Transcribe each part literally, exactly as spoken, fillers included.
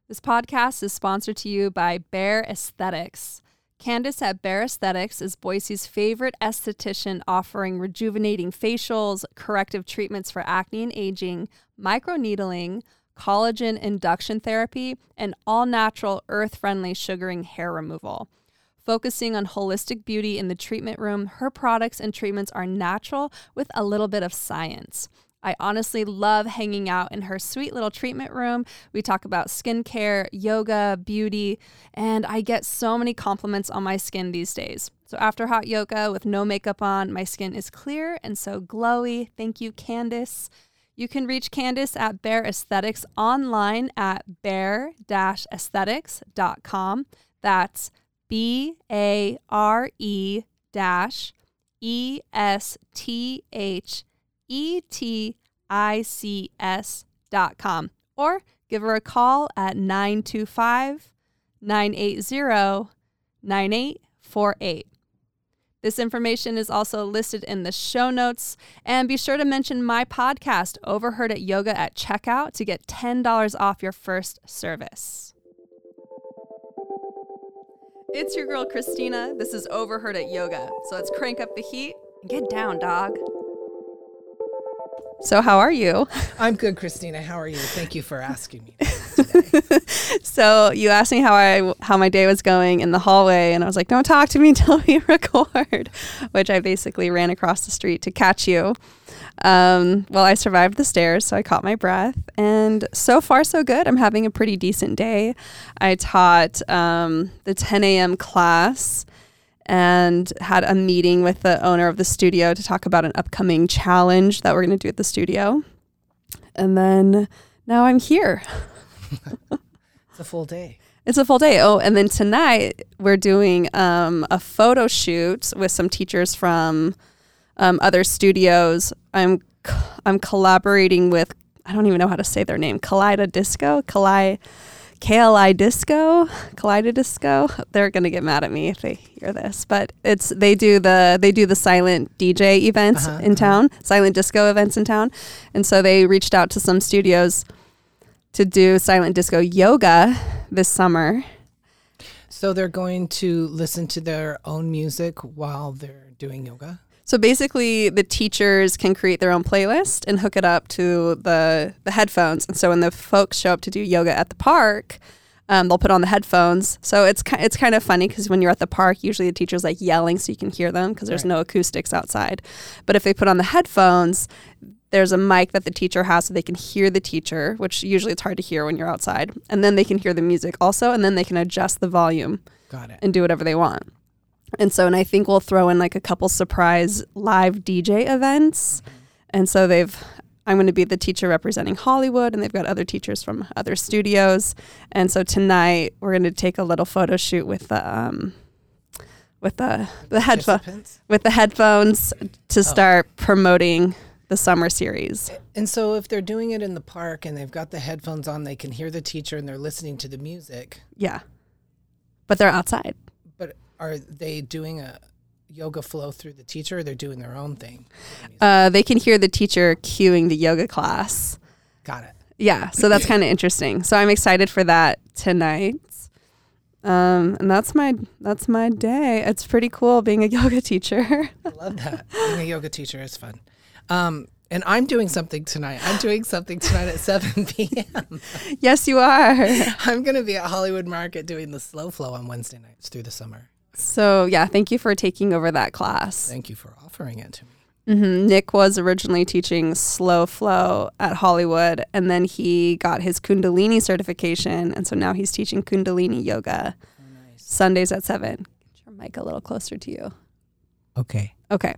This podcast is sponsored to you by Bare Aesthetics. Candace at Bare Aesthetics is Boise's favorite esthetician, offering rejuvenating facials, corrective treatments for acne and aging, microneedling, collagen induction therapy, and all-natural, earth-friendly sugaring hair removal. Focusing on holistic beauty in the treatment room, her products and treatments are natural with a little bit of science. I honestly love hanging out in her sweet little treatment room. We talk about skincare, yoga, beauty, and I get so many compliments on my skin these days. So after hot yoga with no makeup on, my skin is clear and so glowy. Thank you, Candace. You can reach Candace at Bare Aesthetics online at bare dash aesthetics dot com. That's B A R E dash E S T H E T I C S dot com, or give her a call at nine two five, nine eight zero, nine eight four eight. This information is also listed in the show notes, and be sure to mention my podcast, Overheard at Yoga, at checkout to get ten dollars off your first service. It's your girl, Christina. This is Overheard at Yoga. So let's crank up the heat and get down, dog. So how are you? I'm good, Christina. How are you? Thank you for asking me today. So you asked me how I how my day was going in the hallway, and I was like, don't talk to me until we record, which I basically ran across the street to catch you. Um, well, I survived the stairs, so I caught my breath, and so far so good. I'm having a pretty decent day. I taught um, the ten a.m. class and had a meeting with the owner of the studio to talk about an upcoming challenge that we're going to do at the studio. And then now I'm here. It's a full day. It's a full day. Oh, and then tonight we're doing um, a photo shoot with some teachers from um, other studios. I'm I'm collaborating with, I don't even know how to say their name, Kaleido Disco, Kalei, K L I Disco, Kaleido Disco. They're gonna get mad at me if they hear this, but it's they do the they do the silent D J events uh-huh, in uh-huh. town, silent disco events in town, and so they reached out to some studios to do silent disco yoga this summer. So they're going to listen to their own music while they're doing yoga? So basically, the teachers can create their own playlist and hook it up to the, the headphones. And so when the folks show up to do yoga at the park, um, they'll put on the headphones. So it's ki- it's kind of funny because when you're at the park, usually the teacher's like yelling so you can hear them because there's Right. no acoustics outside. But if they put on the headphones, there's a mic that the teacher has so they can hear the teacher, which usually it's hard to hear when you're outside. And then they can hear the music also, and then they can adjust the volume. Got it. And do whatever they want. And so, and I think we'll throw in like a couple surprise live D J events. And so they've, I'm going to be the teacher representing Hollywood, and they've got other teachers from other studios. And so tonight we're going to take a little photo shoot with the, um, with the, the headphones, with the headphones to start oh. promoting the summer series. And so if they're doing it in the park and they've got the headphones on, they can hear the teacher and they're listening to the music. Yeah. But they're outside. But are they doing a yoga flow through the teacher, or they're doing their own thing? Uh, they can hear the teacher cueing the yoga class. Got it. Yeah, so that's kind of interesting. So I'm excited for that tonight. Um, and that's my that's my day. It's pretty cool being a yoga teacher. I love that. Being a yoga teacher is fun. Um, and I'm doing something tonight. I'm doing something tonight at seven p.m. Yes, you are. I'm going to be at Hollywood Market doing the slow flow on Wednesday nights through the summer. So, yeah, thank you for taking over that class. Thank you for offering it to me. Mm-hmm. Nick was originally teaching slow flow at Hollywood, and then he got his Kundalini certification, and so now he's teaching Kundalini yoga. Oh, nice. Sundays at seven. Get your mic a little closer to you. Okay. Okay.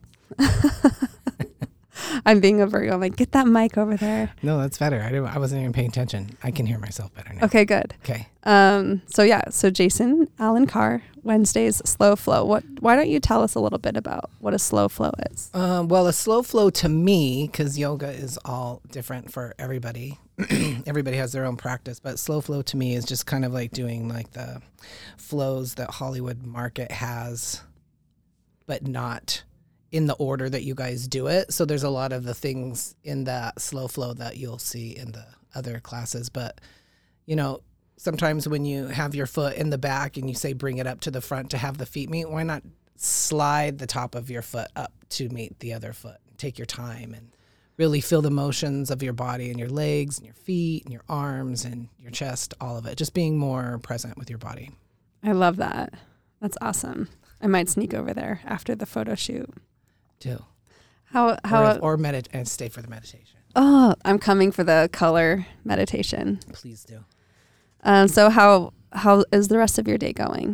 I'm being a Virgo. I'm like, get that mic over there. No, that's better. I, didn't, I wasn't even paying attention. I can hear myself better now. Okay, good. Okay. Um. So yeah. So Jason Allen Carr, Wednesdays slow flow. What? Why don't you tell us a little bit about what a slow flow is? Um, well, a slow flow to me, because yoga is all different for everybody. Everybody has their own practice, but slow flow to me is just kind of like doing like the flows that Hollywood Market has, but not in the order that you guys do it. So there's a lot of the things in that slow flow that you'll see in the other classes. But, you know, sometimes when you have your foot in the back and you say bring it up to the front to have the feet meet, why not slide the top of your foot up to meet the other foot? Take your time and really feel the motions of your body and your legs and your feet and your arms and your chest, all of it. Just being more present with your body. I love that. That's awesome. I might sneak over there after the photo shoot. Do. How how or, or medit and stay for the meditation. Oh, I'm coming for the color meditation. Please do. Um, so how how is the rest of your day going?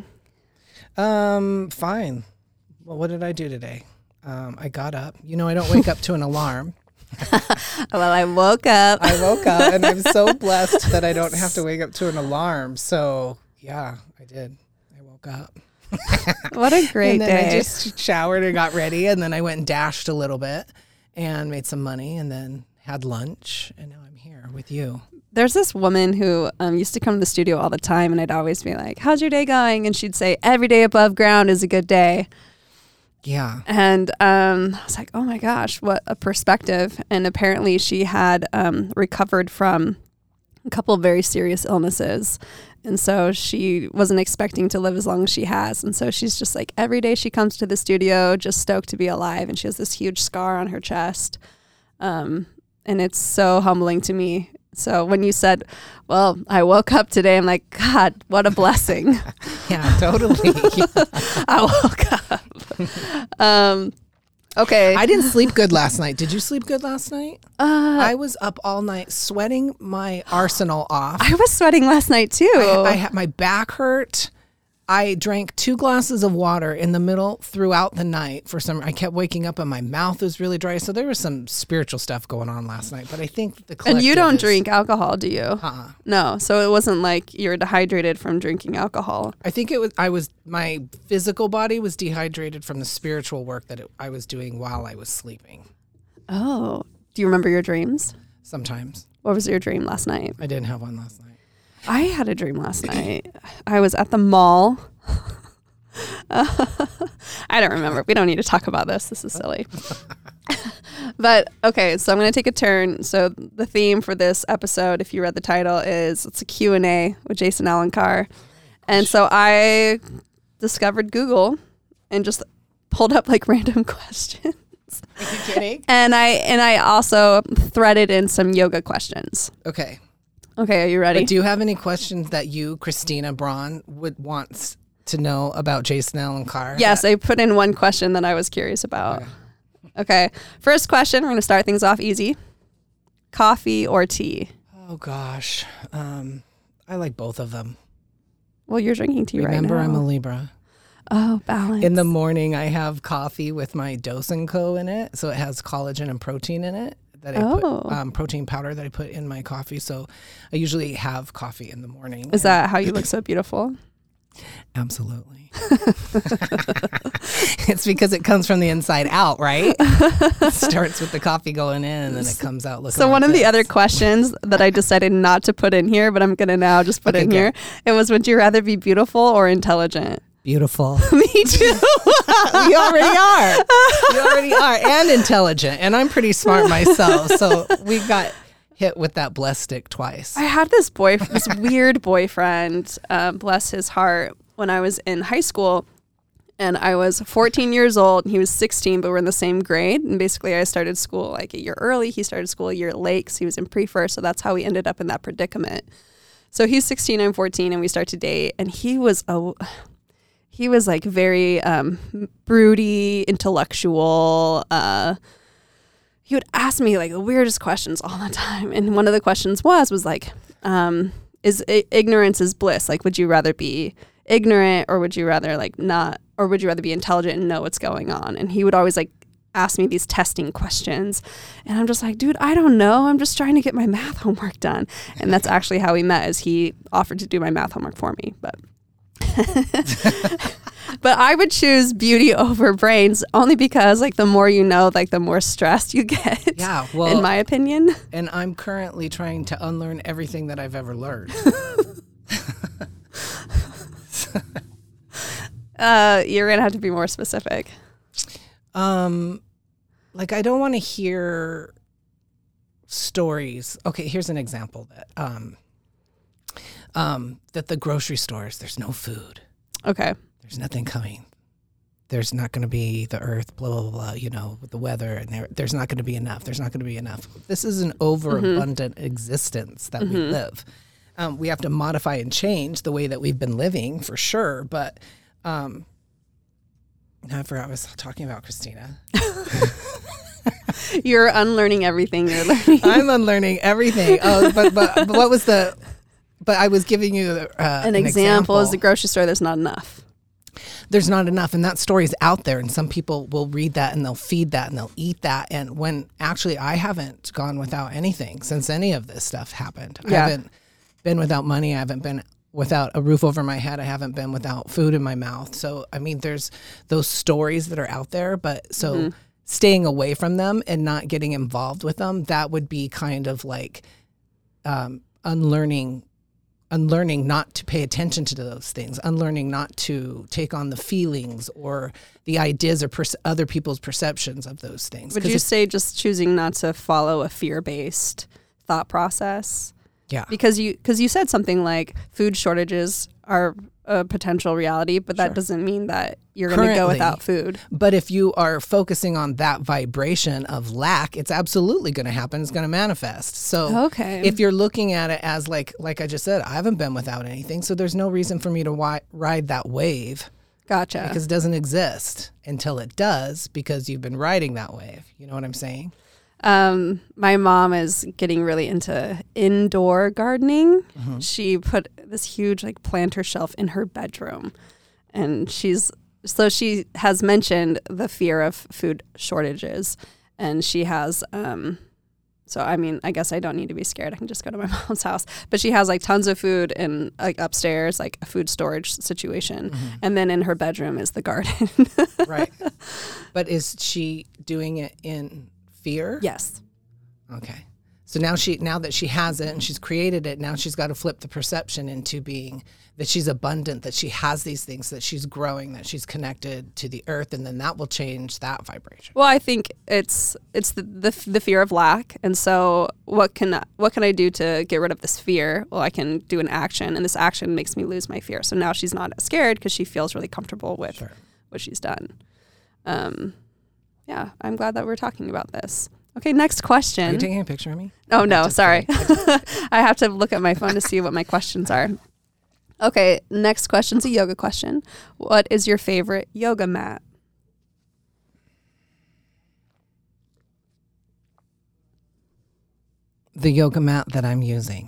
Um, fine. Well, what did I do today? Um, I got up. You know, I don't wake up to an alarm. Well, I woke up. I woke up, and I'm so blessed that I don't have to wake up to an alarm. So, yeah, I did. I woke up. What a great and then day. I just showered and got ready, and then I went and dashed a little bit and made some money and then had lunch, and now I'm here with you. There's this woman who um, used to come to the studio all the time, and I'd always be like, how's your day going? And she'd say, every day above ground is a good day. Yeah. And um, I was like, oh my gosh, what a perspective. And apparently she had um, recovered from a couple of very serious illnesses. And so she wasn't expecting to live as long as she has. And so she's just like, every day she comes to the studio, just stoked to be alive. And she has this huge scar on her chest. Um, and it's so humbling to me. So when you said, well, I woke up today, I'm like, God, what a blessing. Yeah, totally. I woke up. um, okay. I didn't sleep good last night. Did you sleep good last night? Uh, I was up all night sweating my arsenal off. I was sweating last night too. I, I had my back hurt. I drank two glasses of water in the middle throughout the night. For some, I kept waking up and my mouth was really dry. So there was some spiritual stuff going on last night. But I think the and you don't is, drink alcohol, do you? Uh-uh. No. So it wasn't like you're dehydrated from drinking alcohol. I think it was. I was. My physical body was dehydrated from the spiritual work that it, I was doing while I was sleeping. Oh, do you remember your dreams? Sometimes. What was your dream last night? I didn't have one last night. I had a dream last night. I was at the mall. uh, I don't remember. We don't need to talk about this. This is silly. But okay, so I'm going to take a turn. So the theme for this episode, if you read the title, is it's a Q and A with Jason Alencar. And so I discovered Google and just pulled up like random questions. Are you kidding? And I and I also threaded in some yoga questions. Okay. Okay, are you ready? But do you have any questions that you, Christina Braun, would want to know about Jason Alencar? Yes, that- I put in one question that I was curious about. Okay. Okay. First question, we're going to start things off easy. Coffee or tea? Oh, gosh. Um, I like both of them. Well, you're drinking tea Remember, right now. I'm a Libra. Oh, balance. In the morning, I have coffee with my Dose and Co. in it. So it has collagen and protein in it. That I oh. put, um, protein powder that I put in my coffee. So I usually have coffee in the morning. Is that how you look so beautiful? Absolutely. It's because it comes from the inside out, right? It starts with the coffee going in and then it comes out looking So like one of this. the other questions that I decided not to put in here, but I'm going to now just put Okay, in go. here, it was, would you rather be beautiful or intelligent? Beautiful. Me too. We already are. We already are. And intelligent. And I'm pretty smart myself. So we got hit with that blessed stick twice. I had this boy, this weird boyfriend, um, bless his heart, when I was in high school. And I was fourteen years old and he was sixteen, but we're in the same grade. And basically I started school like a year early. He started school a year late because he was in pre-first. So that's how we ended up in that predicament. So he's sixteen, I'm fourteen, and we start to date. And he was a... He was like very um, broody, intellectual. Uh, he would ask me like the weirdest questions all the time. And one of the questions was, was like, um, is I- ignorance is bliss? Like, would you rather be ignorant or would you rather like not, or would you rather be intelligent and know what's going on? And he would always like ask me these testing questions. And I'm just like, dude, I don't know. I'm just trying to get my math homework done. And that's actually how we met, is he offered to do my math homework for me. But but I would choose beauty over brains only because like the more you know, like the more stressed you get. Yeah, well, in my opinion. And I'm currently trying to unlearn everything that I've ever learned. uh, you're gonna have to be more specific. Um, like I don't want to hear stories. Okay, here's an example that um. Um, that the grocery stores, there's no food. Okay. There's nothing coming. There's not going to be the earth, blah, blah, blah, you know, with the weather. And there, there's not going to be enough. There's not going to be enough. This is an overabundant mm-hmm. existence that mm-hmm. we live. Um, we have to modify and change the way that we've been living for sure. But um, I forgot what I was talking about, Christina. You're unlearning everything you're learning. I'm unlearning everything. Oh, but, but but what was the? But I was giving you uh, an, an example, example. Is the grocery store. There's not enough. There's not enough, and that story is out there, and some people will read that and they'll feed that and they'll eat that. And when actually, I haven't gone without anything since any of this stuff happened. Yeah. I haven't been without money. I haven't been without a roof over my head. I haven't been without food in my mouth. So I mean, there's those stories that are out there, but so. Mm-hmm. Staying away from them and not getting involved with them, that would be kind of like um, unlearning, unlearning not to pay attention to those things, unlearning not to take on the feelings or the ideas or pers- other people's perceptions of those things. Would you say just choosing not to follow a fear-based thought process? Yeah. Because you, because you said something like food shortages are a potential reality, but that sure. doesn't mean that you're going to go without food. But if you are focusing on that vibration of lack, it's absolutely going to happen. It's going to manifest. So okay. if you're looking at it as like, like I just said, I haven't been without anything. So there's no reason for me to wi- ride that wave. Gotcha. Because it doesn't exist until it does, because you've been riding that wave. You know what I'm saying? Um, my mom is getting really into indoor gardening. Mm-hmm. She put this huge like planter shelf in her bedroom, and she's so she has mentioned the fear of food shortages, and she has um, so I mean I guess I don't need to be scared. I can just go to my mom's house, but she has like tons of food in like upstairs, like a food storage situation, mm-hmm. and then in her bedroom is the garden. Right, but is she doing it in fear? Yes. Okay. So now she, now that she has it and she's created it, now she's got to flip the perception into being that she's abundant, that she has these things, that she's growing, that she's connected to the earth, and then that will change that vibration. Well, I think it's it's the the, the fear of lack, and so what can what can I do to get rid of this fear? Well, I can do an action, and this action makes me lose my fear. So now she's not as scared because she feels really comfortable with sure. what she's done. Um. Yeah, I'm glad that we're talking about this. Okay, next question. Are you taking a picture of me? Oh, no, sorry. I, I have to look at my phone to see what my questions are. Okay, next question's a yoga question. What is your favorite yoga mat? The yoga mat that I'm using.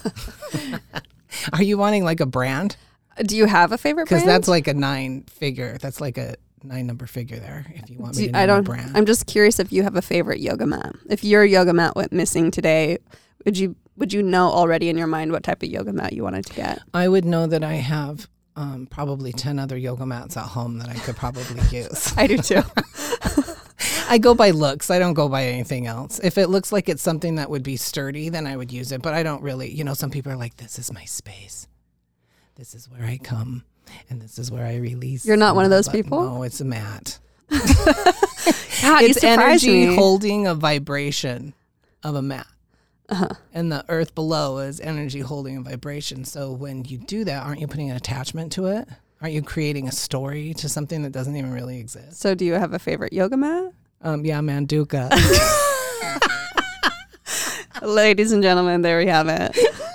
Are you wanting like a brand? Do you have a favorite brand? Because that's like a nine figure. That's like a nine number figure there. If you want me Do, to name I don't, a brand. I'm just curious if you have a favorite yoga mat. If your yoga mat went missing today, would you would you know already in your mind what type of yoga mat you wanted to get? I would know that I have um, probably ten other yoga mats at home that I could probably use. I do too. I go by looks. I don't go by anything else. If it looks like it's something that would be sturdy, then I would use it. But I don't really, you know, some people are like, this is my space. This is where I come. And this is where I release. You're not one of those but people? No, it's a mat. God, it's energy me. holding a vibration of a mat. Uh-huh. And the earth below is energy holding a vibration. So when you do that, aren't you putting an attachment to it? Aren't you creating a story to something that doesn't even really exist? So do you have a favorite yoga mat? Um, yeah, Manduka. Ladies and gentlemen, there we have it.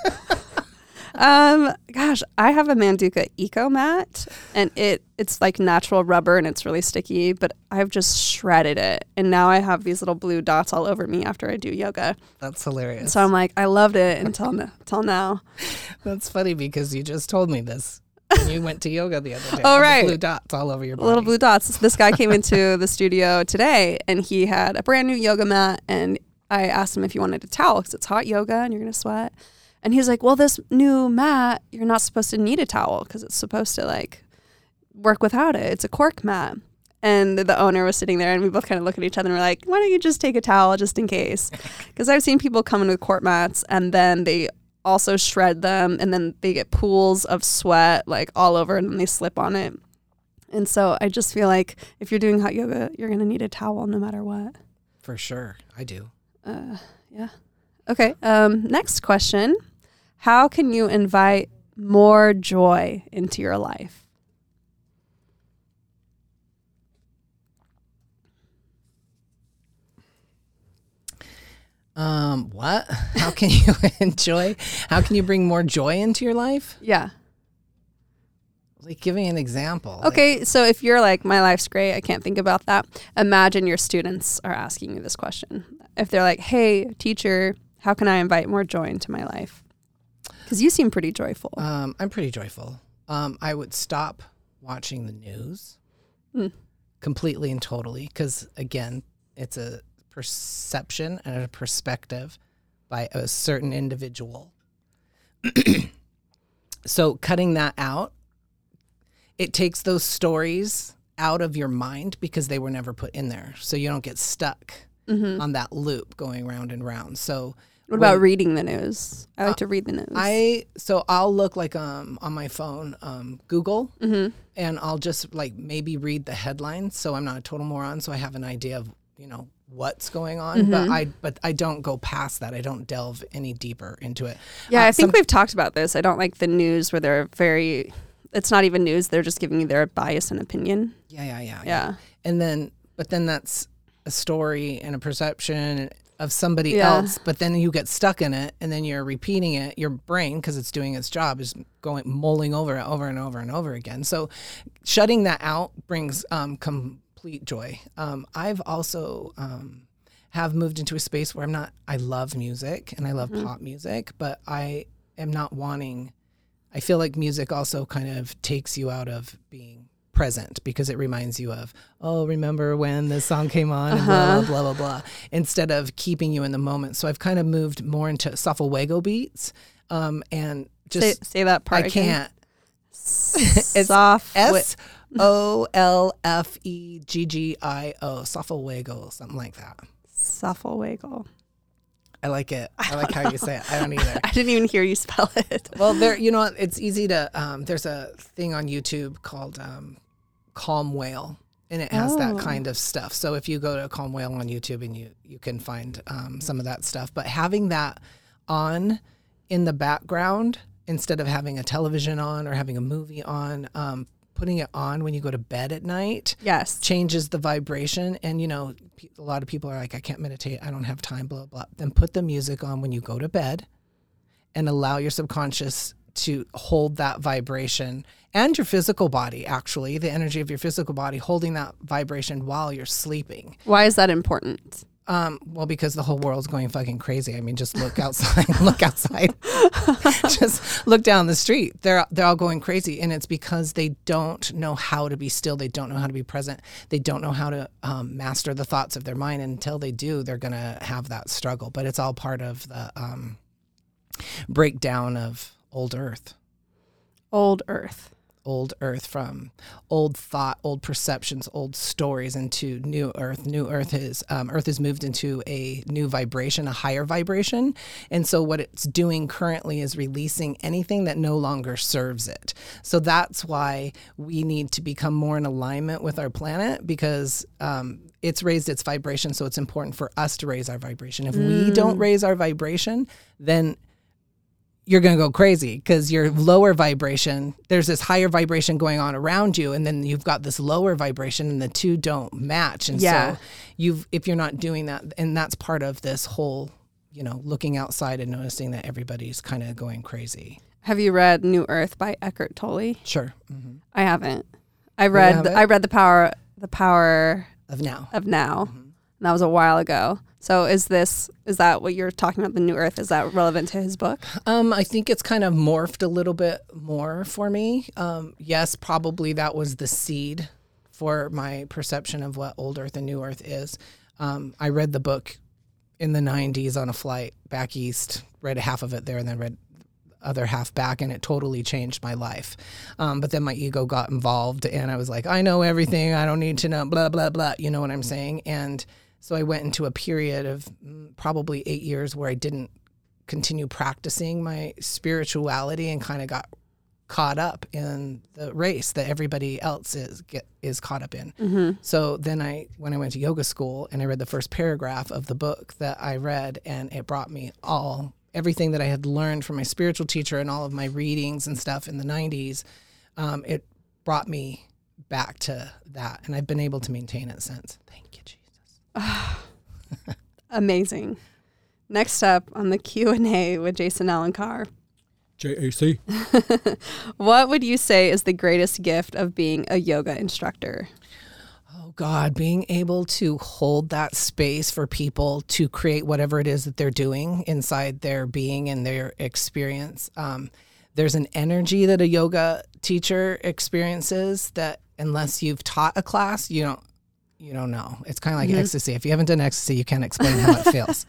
Um, gosh, I have a Manduka Eco Mat, and it it's like natural rubber and it's really sticky, but I've just shredded it, and now I have these little blue dots all over me after I do yoga. That's hilarious. So I'm like, I loved it until n- until now. That's funny because you just told me this when you went to yoga the other day. Oh, right. Blue dots all over your body. Little blue dots. This guy came into the studio today, and he had a brand new yoga mat, and I asked him if he wanted a towel because it's hot yoga and you're going to sweat. And he's like, well, this new mat, you're not supposed to need a towel because it's supposed to like work without it. It's a cork mat. And the owner was sitting there and we both kind of look at each other and we're like, why don't you just take a towel just in case? Because I've seen people come in with cork mats and then they also shred them and then they get pools of sweat like all over and then they slip on it. And so I just feel like if you're doing hot yoga, you're going to need a towel no matter what. For sure. I do. Uh, yeah. Okay. Um, next question. How can you invite more joy into your life? Um, what? How can you enjoy? How can you bring more joy into your life? Yeah. Like, give me an example. Okay, Like, so if you're like, my life's great, I can't think about that. Imagine your students are asking you this question. If they're like, hey, teacher, how can I invite more joy into my life? Because you seem pretty joyful. um, I'm pretty joyful. Um, I would stop watching the news Mm. completely and totally because, again, it's a perception and a perspective by a certain individual. So cutting that out, it takes those stories out of your mind because they were never put in there. So you don't get stuck Mm-hmm. on that loop going round and round. So What about when- reading the news? I like Uh, to read the news. I so I'll look like um on my phone, um Google, mm-hmm. and I'll just like maybe read the headlines so I'm not a total moron, so I have an idea of, you know, what's going on. Mm-hmm. But I but I don't go past that. I don't delve any deeper into it. Yeah, Uh, I think some- we've talked about this. I don't like the news where they're very, it's not even news. They're just giving you their bias and opinion. yeah, yeah, yeah, Yeah. And then but then that's a story and a perception of somebody Yeah. else, but then you get stuck in it and then you're repeating it. Your brain, because it's doing its job, is going mulling over it over and over and over again. So shutting that out brings um, complete joy. Um, I've also um, have moved into a space where I'm not, I love music and I love Mm-hmm. pop music, but I am not wanting, I feel like music also kind of takes you out of being present because it reminds you of, oh, remember when this song came on and blah, Uh-huh. blah, blah, blah, blah, instead of keeping you in the moment. So I've kind of moved more into Safalwego beats um, and just, say, say that part I again. can't. It's soft. S O L F E G G I O, Safalwego, something like that. Safalwego. I like it. I like how you say it. I don't either. I didn't even hear you spell it. Well, there, you know, what, it's easy to. Um, there's a thing on YouTube called um, Calm Whale, and it has Oh. that kind of stuff. So if you go to Calm Whale on YouTube, and you you can find um, some of that stuff. But having that on in the background instead of having a television on or having a movie on, um, putting it on when you go to bed at night Yes. changes the vibration. And, you know, pe- a lot of people are like, I can't meditate. I don't have time, blah, blah. Then put the music on when you go to bed and allow your subconscious to hold that vibration and your physical body, actually, the energy of your physical body, holding that vibration while you're sleeping. Why is that important? Um, well, because the whole world's going fucking crazy. I mean, just look outside, look outside, just look down the street. They're, they're all going crazy. And it's because they don't know how to be still. They don't know how to be present. They don't know how to um, master the thoughts of their mind. And until they do, they're going to have that struggle. But it's all part of the um, breakdown of old earth. Old Earth. Old earth from old thought, old perceptions, old stories into new earth. New earth is um, earth is moved into a new vibration, a higher vibration. And so what it's doing currently is releasing anything that no longer serves it. So that's why we need to become more in alignment with our planet, because um, it's raised its vibration. So it's important for us to raise our vibration. If we don't raise our vibration, then you're going to go crazy because your lower vibration, there's this higher vibration going on around you, and then you've got this lower vibration, and the two don't match. And Yeah. so you've, if you're not doing that, and that's part of this whole, you know, looking outside and noticing that everybody's kind of going crazy. Have you read New Earth by Eckhart Tolle? Sure. Mm-hmm. I haven't. I read have the, it? I read the power the power Of now. of now. Mm-hmm. And that was a while ago. So is this is that what you're talking about, the New Earth? Is that relevant to his book? Um, I think it's kind of morphed a little bit more for me. Um, yes, probably that was the seed for my perception of what Old Earth and New Earth is. Um, I read the book in the nineties on a flight back east, read half of it there, and then read the other half back, and it totally changed my life. Um, but then my ego got involved, and I was like, I know everything. I don't need to know, blah, blah, blah. You know what I'm saying? And so I went into a period of mm, probably eight years where I didn't continue practicing my spirituality and kind of got caught up in the race that everybody else is get, is caught up in. Mm-hmm. So then I, when I went to yoga school and I read the first paragraph of the book that I read, and it brought me all, everything that I had learned from my spiritual teacher and all of my readings and stuff in the nineties, um, it brought me back to that. And I've been able to maintain it since. Thank you, Jesus. Amazing. Next up on the Q and A with Jason Alencar. J A C. What would you say is the greatest gift of being a yoga instructor? Oh God, being able to hold that space for people to create whatever it is that they're doing inside their being and their experience. Um, there's an energy that a yoga teacher experiences that unless you've taught a class, you don't you don't know. It's kind of like mm-hmm. ecstasy. If you haven't done ecstasy, you can't explain how it feels.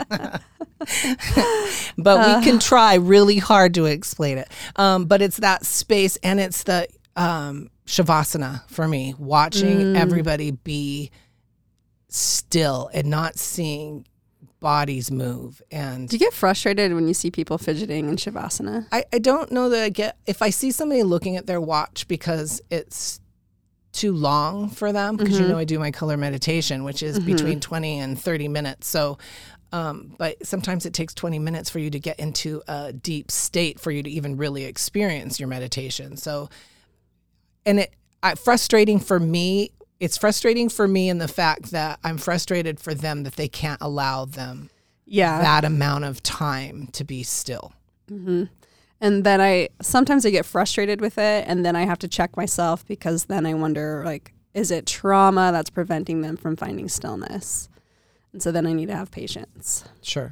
But uh. we can try really hard to explain it. Um, but it's that space, and it's the um, Shavasana for me, watching mm. everybody be still and not seeing bodies move. And do you get frustrated when you see people fidgeting in Shavasana? I, I don't know that I get, if I see somebody looking at their watch because it's too long for them, because mm-hmm. you know I do my color meditation, which is mm-hmm. between twenty and thirty minutes. So Um, but sometimes it takes twenty minutes for you to get into a deep state for you to even really experience your meditation. So, and it I, frustrating for me, it's frustrating for me in the fact that I'm frustrated for them that they can't allow them yeah. that amount of time to be still. Mm-hmm. And then I, sometimes I get frustrated with it, and then I have to check myself, because then I wonder, like, is it trauma that's preventing them from finding stillness? And so then I need to have patience. Sure.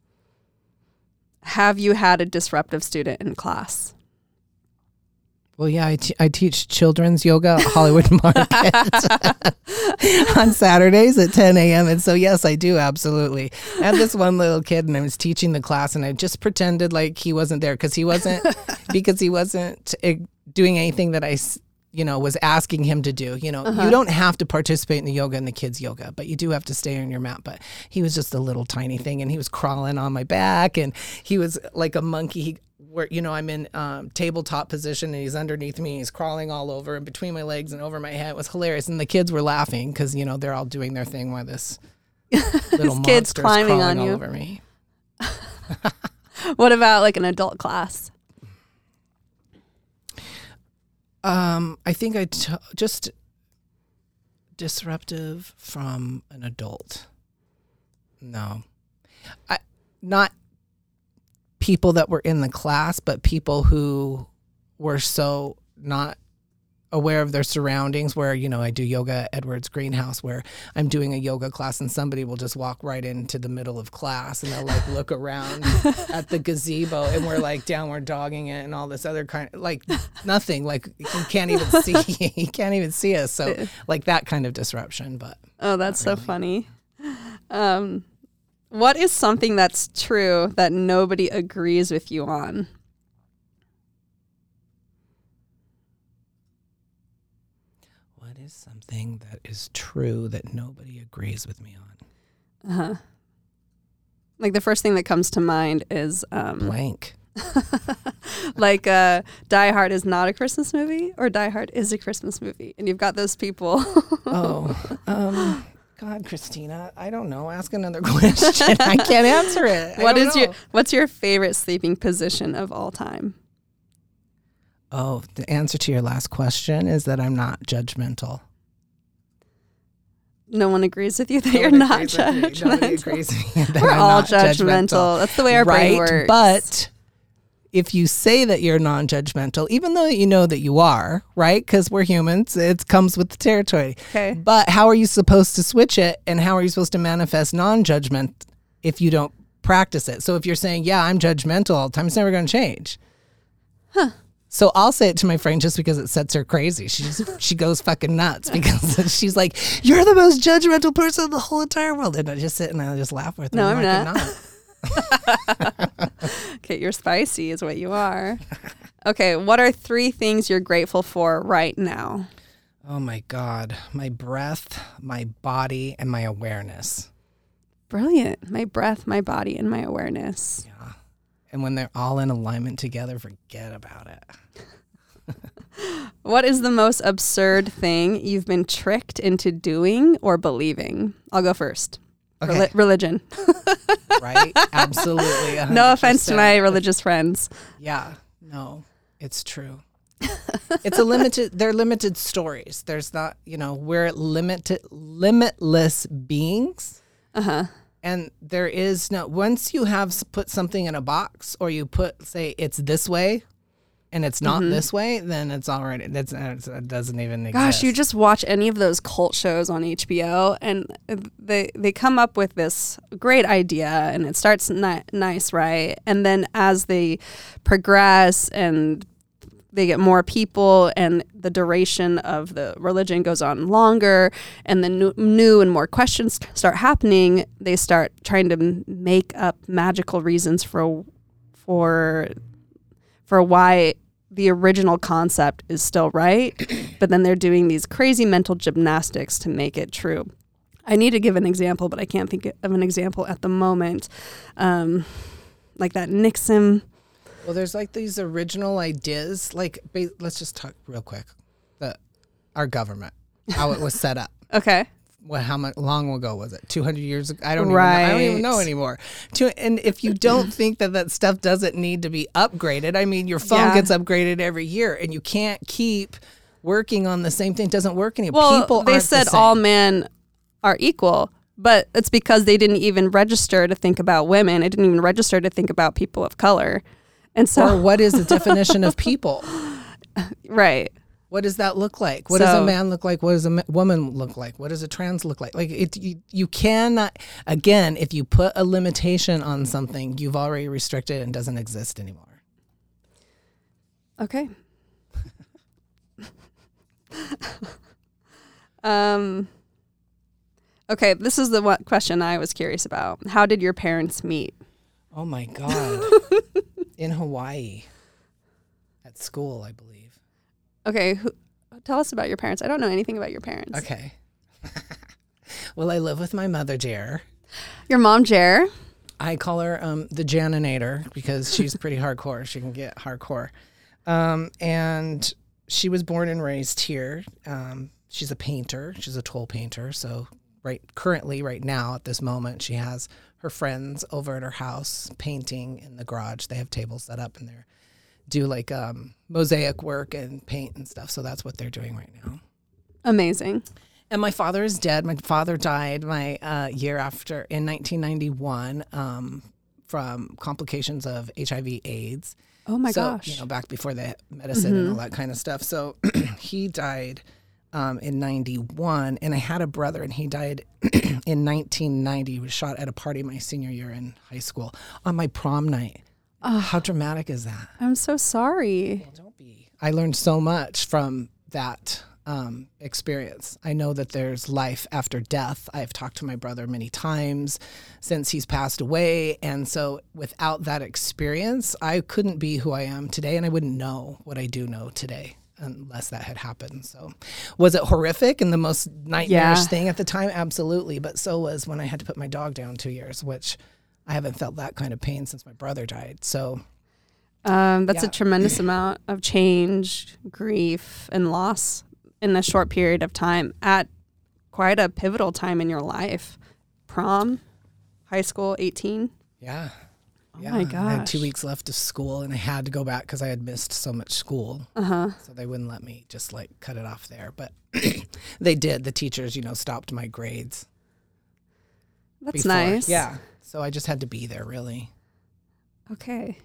Have you had a disruptive student in class? Well, yeah, I, t- I teach children's yoga at Hollywood Market on Saturdays at ten a.m. And so, yes, I do. Absolutely. I had this one little kid, and I was teaching the class, and I just pretended like he wasn't there because he wasn't, because he wasn't doing anything that I, you know, was asking him to do. You know, uh-huh. you don't have to participate in the yoga and the kids' yoga, but you do have to stay on your mat. But he was just a little tiny thing, and he was crawling on my back, and he was like a monkey. He, where, you know, I'm in um, tabletop position, and he's underneath me. He's crawling all over and between my legs and over my head. It was hilarious. And the kids were laughing because, you know, they're all doing their thing while this little monster kid's climbing crawling on you. all over me. What about like an adult class? Um, I think I t- just disruptive from an adult. No, I not people that were in the class, but people who were so not aware of their surroundings. Where, you know, I do yoga at Edwards Greenhouse, where I'm doing a yoga class, and somebody will just walk right into the middle of class, and they'll like look around at the gazebo, and we're like downward dogging it and all this other kind of like nothing, like you can't even see, you can't even see us. So like that kind of disruption, but. Oh, that's so really funny. Um, what is something that's true that nobody agrees with you on? Something that is true that nobody agrees with me on. Uh-huh. Like the first thing that comes to mind is um blank. Like uh Die Hard is not a Christmas movie, or Die Hard is a Christmas movie, and you've got those people. oh um God, Christina, I don't know. Ask another question. I can't answer it. What is know. your what's your favorite sleeping position of all time? Oh, the answer to your last question is that I'm not judgmental. No one agrees with you that no you're not judgmental. Nobody agrees with me that We're I'm all not judgmental. judgmental. That's the way our right? brain works. But if you say that you're non-judgmental, even though you know that you are, right? Because we're humans, it comes with the territory. Okay. But how are you supposed to switch it, and how are you supposed to manifest non-judgment if you don't practice it? So if you're saying, yeah, I'm judgmental all the time, it's never going to change. Huh. So I'll say it to my friend just because it sets her crazy. She's she goes fucking nuts because she's like, "You're the most judgmental person in the whole entire world." And I just sit and I just laugh with her. No, I'm, I'm like, not. Okay, you're spicy is what you are. Okay, what are three things you're grateful for right now? Oh my God, my breath, my body, and my awareness. Brilliant. My breath, my body, and my awareness. Yeah. And when they're all in alignment together, forget about it. What is the most absurd thing you've been tricked into doing or believing? I'll go first. Okay. Reli- religion. Right? Absolutely. one hundred percent. No offense to my religious friends. Yeah. No, it's true. It's a limited, they're limited stories. There's not, you know, we're limited, limitless beings. Uh-huh. And there is no, once you have s- put something in a box or you put, say, it's this way and it's not Mhm. this way, then it's already, that's, it's, it doesn't even exist. Gosh, you just watch any of those cult shows on H B O and they they come up with this great idea and it starts ni- nice, right? And then as they progress and they get more people and the duration of the religion goes on longer and then new, new and more questions start happening, they start trying to m- make up magical reasons for for for why the original concept is still right, but then they're doing these crazy mental gymnastics to make it true. I need to give an example, but I can't think of an example at the moment. Um, like that Nixon. Well, there's like these original ideas, like, ba- let's just talk real quick. The, our government, how it was set up. Okay. Well, how much long ago was it? two hundred years ago? I don't Right. even know. I don't even know anymore. To, and if you don't think that that stuff doesn't need to be upgraded, I mean, your phone Yeah. gets upgraded every year and you can't keep working on the same thing. It doesn't work anymore. Well, People they aren't the said same. all men are equal, but it's because they didn't even register to think about women. It didn't even register to think about people of color. And so, Or what is the definition of people? right. What does that look like? What does So- a man look like? What does a ma- woman look like? What does a trans look like? Like it, you, you cannot, again, if you put a limitation on something, you've already restricted and doesn't exist anymore. Okay. um. Okay, this is the one question I was curious about. How did your parents meet? Oh my God. In Hawaii. At school, I believe. Okay, who, tell us about your parents. I don't know anything about your parents. Okay. Well, I live with my mother, Jer. Your mom, Jer. I call her um, the Janinator because she's pretty hardcore. She can get hardcore. Um, and she was born and raised here. Um, she's a painter. She's a toll painter. So right currently, right now, at this moment, she has her friends over at her house painting in the garage. They have tables set up and they're do like um, mosaic work and paint and stuff. So that's what they're doing right now. Amazing. And my father is dead. My father died my uh, year after in nineteen ninety-one um, from complications of H I V AIDS. Oh my so, gosh. You know, back before the medicine Mhm. and all that kind of stuff. So he died um, in ninety-one, and I had a brother, and he died in nineteen ninety. He was shot at a party my senior year in high school on my prom night. Oh, How dramatic is that? I'm so sorry. Well, don't be. I learned so much from that um, experience. I know that there's life after death. I've talked to my brother many times since he's passed away. And so without that experience, I couldn't be who I am today. And I wouldn't know what I do know today unless that had happened. So was it horrific and the most nightmarish Yeah. thing at the time? Absolutely. But so was when I had to put my dog down two years, which I haven't felt that kind of pain since my brother died. So Um, that's Yeah. a tremendous amount of change, grief, and loss in a short period of time at quite a pivotal time in your life. Prom, high school, eighteen. yeah. Oh Yeah, my I had gosh. two weeks left of school, and I had to go back because I had missed so much school. Uh huh. So they wouldn't let me just like cut it off there. But they did. The teachers, you know, stopped my grades. That's before. nice. Yeah. So I just had to be there, really. Okay.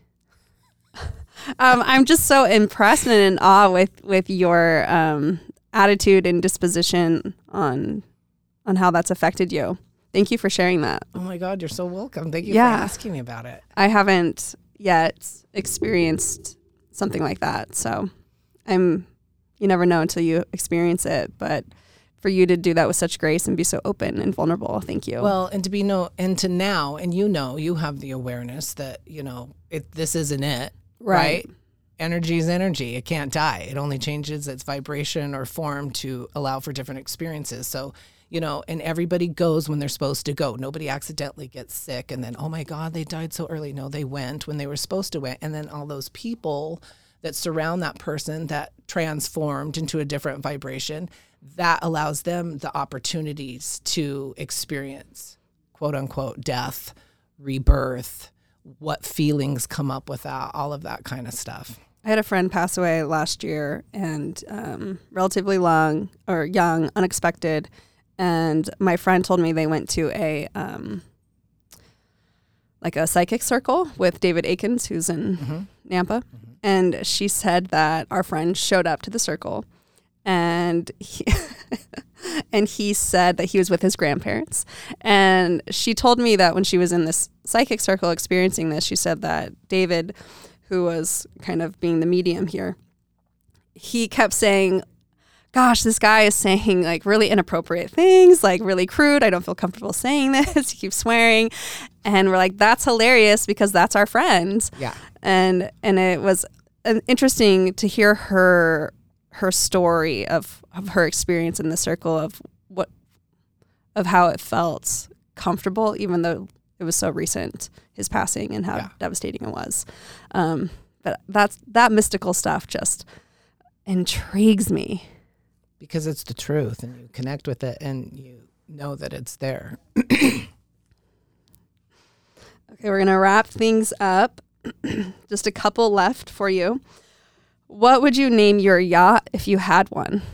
um, I'm just so impressed and in awe with with your um, attitude and disposition on on how that's affected you. Thank you for sharing that. Oh my God, you're so welcome. Thank you Yeah. for asking me about it. I haven't yet experienced something like that, so I'm. You never know until you experience it, but for you to do that with such grace and be so open and vulnerable, thank you. Well, and to be no, and to now, and you know, you have the awareness that you know it. This isn't it, Right. right? Energy is energy. It can't die. It only changes its vibration or form to allow for different experiences. So, you know, and everybody goes when they're supposed to go. Nobody accidentally gets sick and then, oh my God, they died so early. No, they went when they were supposed to went. And then all those people that surround that person that transformed into a different vibration, that allows them the opportunities to experience quote unquote death, rebirth, what feelings come up with that, all of that kind of stuff. I had a friend pass away last year, and um, relatively long or young, unexpected. And my friend told me they went to a um, like a psychic circle with David Akins, who's in mm-hmm. Nampa. Mm-hmm. And she said that our friend showed up to the circle, and he and he said that he was with his grandparents. And she told me that when she was in this psychic circle experiencing this, she said that David, who was kind of being the medium here, he kept saying, gosh, this guy is saying like really inappropriate things, like really crude. I don't feel comfortable saying this. He keeps swearing. And we're like, that's hilarious because that's our friend. Yeah. And and it was uh, interesting to hear her her story of, of her experience in the circle of what of how it felt comfortable, even though it was so recent, his passing, and how yeah. devastating it was. Um, but that's that mystical stuff just intrigues me. Because it's the truth, and you connect with it, and you know that it's there. Okay, we're going to wrap things up. Just a couple left for you. What would you name your yacht if you had one?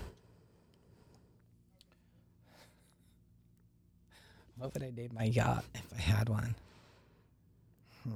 What would I name my yacht if I had one? Hmm.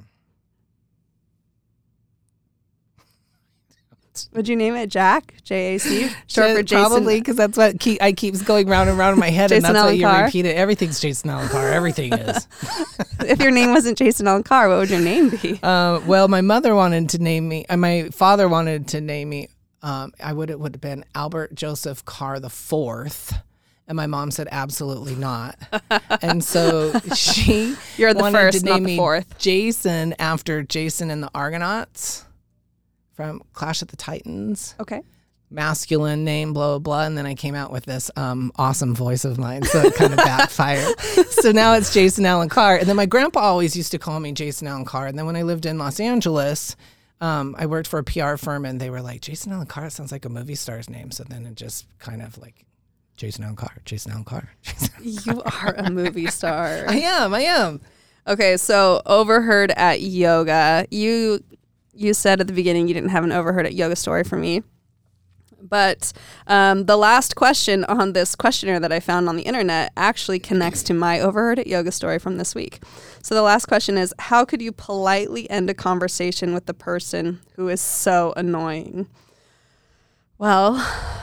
Would you name it Jack? J A C? Short for Jason. Probably, because that's what keep, I keeps going round and round in my head, Jason and that's Allen what you Carr. repeat it. Everything's Jason Allen Carr. Everything is. If your name wasn't Jason Allen Carr, what would your name be? Uh, well, my mother wanted to name me, and my father wanted to name me, um, I would, it would have been Albert Joseph Carr the Fourth. And my mom said, absolutely not. And so she You're the wanted first, to name not the me fourth. Jason after Jason and the Argonauts from Clash of the Titans. Okay. Masculine name, blah, blah, blah. And then I came out with this um, awesome voice of mine. So it kind of backfired. So now it's Jason Allen Carr. And then my grandpa always used to call me Jason Allen Carr. And then when I lived in Los Angeles, um, I worked for a P R firm, and they were like, Jason Allen Carr sounds like a movie star's name. So then it just kind of like, Jason Allen Carr, Jason Allen Carr. You are a movie star. I am, I am. Okay, so overheard at yoga. You you said at the beginning you didn't have an overheard at yoga story for me. But um, the last question on this questionnaire that I found on the internet actually connects to my overheard at yoga story from this week. So the last question is, how could you politely end a conversation with the person who is so annoying? Well,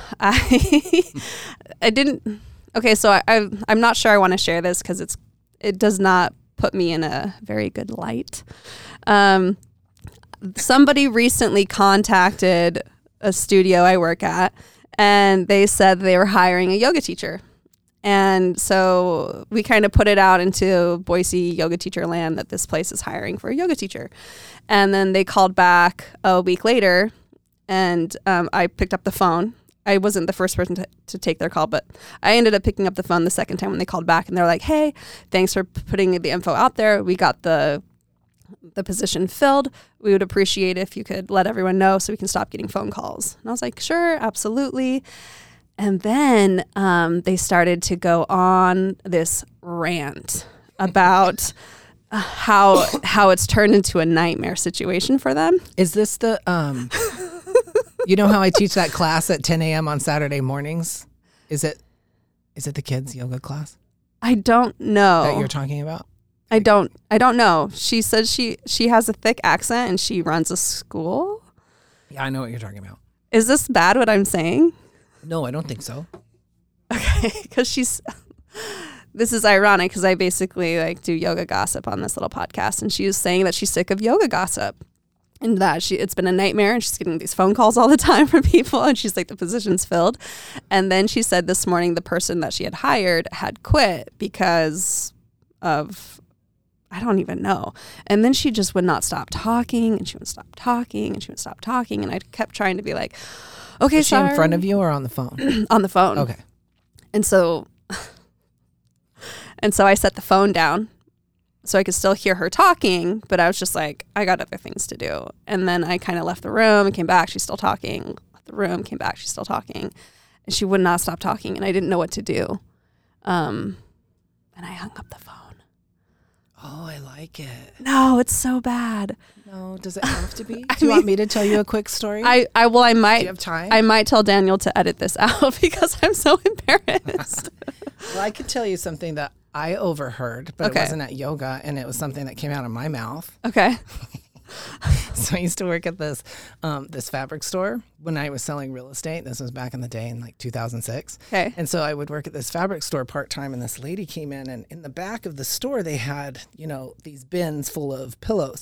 I I didn't. Okay, so I, I I'm not sure I want to share this because it's it does not put me in a very good light. Um, somebody recently contacted a studio I work at, and they said they were hiring a yoga teacher. And so we kind of put it out into Boise yoga teacher land that this place is hiring for a yoga teacher. And then they called back a week later, and um, I picked up the phone. I wasn't the first person to, to take their call, but I ended up picking up the phone the second time when they called back, and they're like, hey, thanks for p- putting the info out there. We got the the position filled. We would appreciate it if you could let everyone know so we can stop getting phone calls. And I was like, sure, absolutely. And then um, they started to go on this rant about uh, how how it's turned into a nightmare situation for them. Is this the, um, you know how I teach that class at ten a.m. on Saturday mornings? Is it is it the kids' yoga class I don't know. that you're talking about? I don't I don't know. She says she she has a thick accent and she runs a school. Yeah, I know what you're talking about. Is this bad what I'm saying? No, I don't think so. Okay, because she's this is ironic because I basically like do yoga gossip on this little podcast, and she was saying that she's sick of yoga gossip and that she it's been a nightmare, and she's getting these phone calls all the time from people, and she's like, the position's filled. And then she said this morning the person that she had hired had quit because of I don't even know. And then she just would not stop talking, and she would stop talking, and she would stop talking. And I kept trying to be like, okay, Was she sorry. in front of you or on the phone? On the phone. Okay. And so, and so I set the phone down so I could still hear her talking, but I was just like, I got other things to do. And then I kind of left the room and came back. She's still talking. Left the room, came back. She's still talking. And she would not stop talking, and I didn't know what to do. Um, and I hung up the phone. Oh, I like it. No, it's so bad. No, does it have to be? Do I you mean, want me to tell you a quick story? I, I well, I might. Do you have time? I might tell Daniel to edit this out because I'm so embarrassed. Well, I could tell you something that I overheard, but Okay. it wasn't at yoga, and it was something that came out of my mouth. Okay. So I used to work at this um, this fabric store when I was selling real estate. This was back in the day in like two thousand six. Okay. And so I would work at this fabric store part time, and this lady came in, and in the back of the store they had, you know, these bins full of pillows.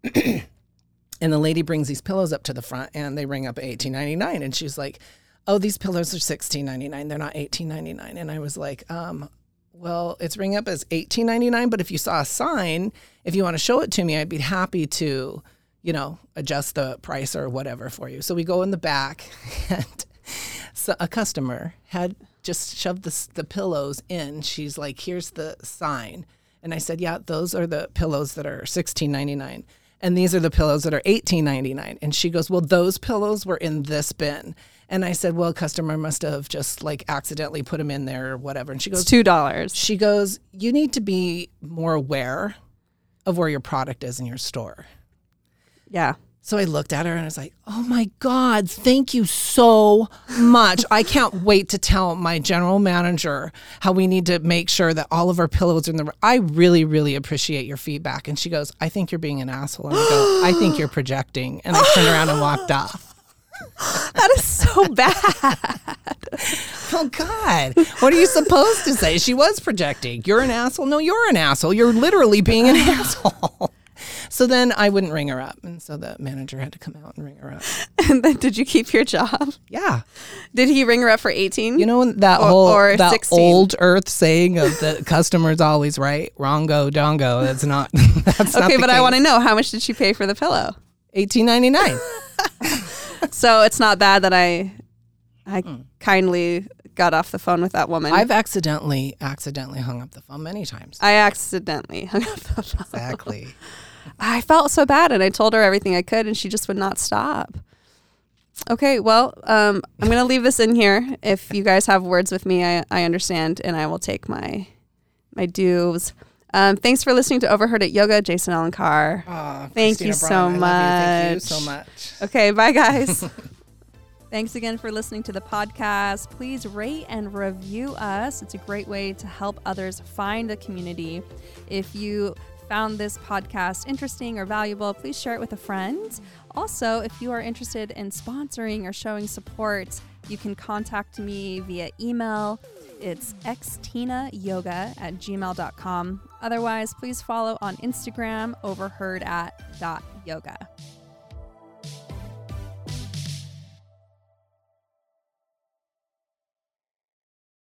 And the lady brings these pillows up to the front, and they ring up eighteen ninety-nine, and she's like, "Oh, these pillows are sixteen ninety-nine. They're not eighteen ninety-nine." And I was like, um, well, it's ring up as eighteen ninety-nine, but if you saw a sign, if you want to show it to me, I'd be happy to, you know, adjust the price or whatever for you. So we go in the back, and so a customer had just shoved the, the pillows in. She's like, "Here's the sign." And I said, "Yeah, those are the pillows that are sixteen ninety-nine. And these are the pillows that are eighteen ninety-nine. And she goes, "Well, those pillows were in this bin." And I said, "Well, a customer must have just like accidentally put them in there or whatever." And she goes, It's two dollars. she goes, "You need to be more aware of where your product is in your store." Yeah. So I looked at her and I was like, "Oh my God, thank you so much. I can't wait to tell my general manager how we need to make sure that all of our pillows are in the, I really, really appreciate your feedback." And she goes, "I think you're being an asshole." And I go, "I think you're projecting." And I turned around and walked off. That is so bad. Oh God, what are you supposed to say? She was projecting. You're an asshole. No, you're an asshole. You're literally being an asshole. So then I wouldn't ring her up. And so the manager had to come out and ring her up. And then did you keep your job? Yeah. Did he ring her up for eighteen? You know that Or- whole or that sixteen. old earth saying of the customer's always right, wrongo, dongo. That's not that's not Okay, the but I case. want to know, how much did she pay for the pillow? eighteen ninety-nine. So it's not bad that I I kindly got off the phone with that woman. I've accidentally accidentally hung up the phone many times. I accidentally hung up the phone. Exactly. I felt so bad, and I told her everything I could, and she just would not stop. Okay, well, um, I'm going to leave this in here. If you guys have words with me, I, I understand, and I will take my my dues. Um, thanks for listening to Overheard at Yoga, Jason Allen Carr. Aw, Thank Christina you so Brown, I love you. Thank you much. so much. Okay, bye, guys. Thanks again for listening to the podcast. Please rate and review us. It's a great way to help others find the community. If you found this podcast interesting or valuable, please share it with a friend. Also, if you are interested in sponsoring or showing support, you can contact me via email. It's xtinayoga at gmail dot com. Otherwise, please follow on Instagram, overheard at dot yoga.